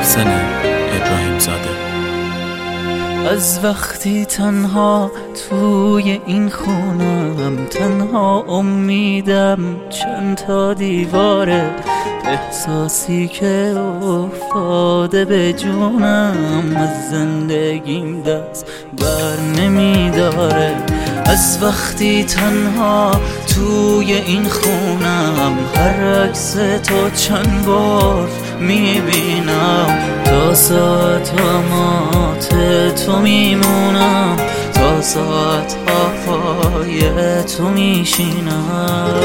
محسن ابراهیم زاده. از وقتی تنها توی این خونم، تنها امیدم چند تا دیواره، احساسی که افتاده به جونم، از زندگیم دست بر نمیداره. از وقتی تنها توی این خونم، هر عکس تو چند بار میبینم، تا ساعتامات تو میمونم، تا ساعتها پای تو میشینم.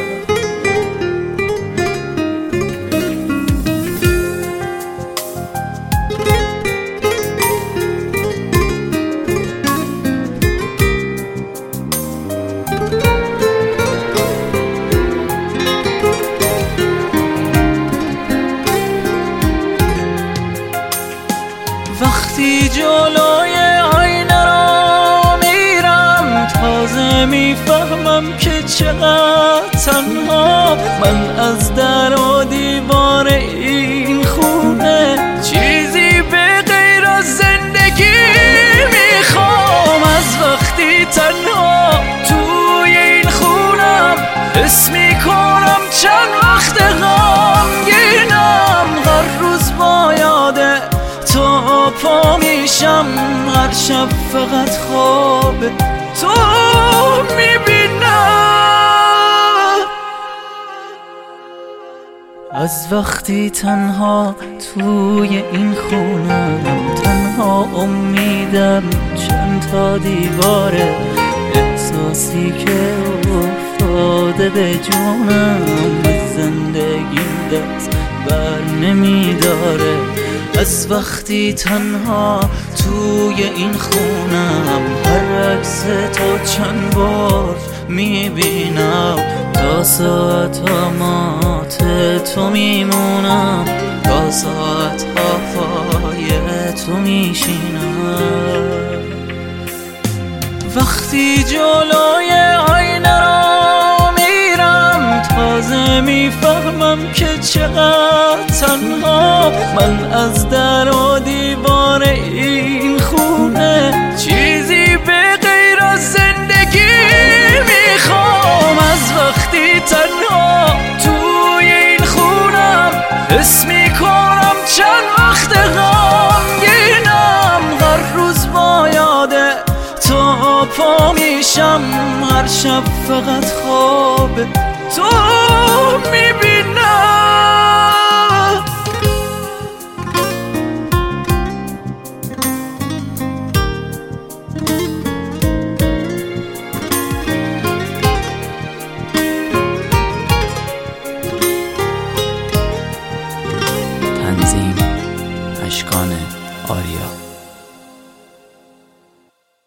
وقتی جلوی آینه را میرم، تازه میفهمم که چقدر تنها من. از در و دیوار این خونه چیزی به غیر از زندگی میخوام. از وقتی تنها توی این خونم، حس میکنم چند وقت غمگینم. هر روز با یاده تو پا میشم، هر شب فقط خواب تو میبینم. از وقتی تنها توی این خونم، تنها امیدم چند تا دیواره، احساسی که افتاده به جونم، از زندگیم دست بر نمیداره. از وقتی تنها توی این خونم، هر عکس تو چند بار میبینم، تا ساعتامات تو میمونم، تا ساعتها پای تو میشینم. وقتی جلوی آینه را میرم، تازه میفهمم که چقدر تنها من. از در و دیوار این خونه چیزی به غیر از زندگی میخوام. از وقتی تنها توی این خونم، حس میکنم چند وقت غمگینم. هر روز با یاده تو پا میشم، هر شب فقط خواب تو میبینم.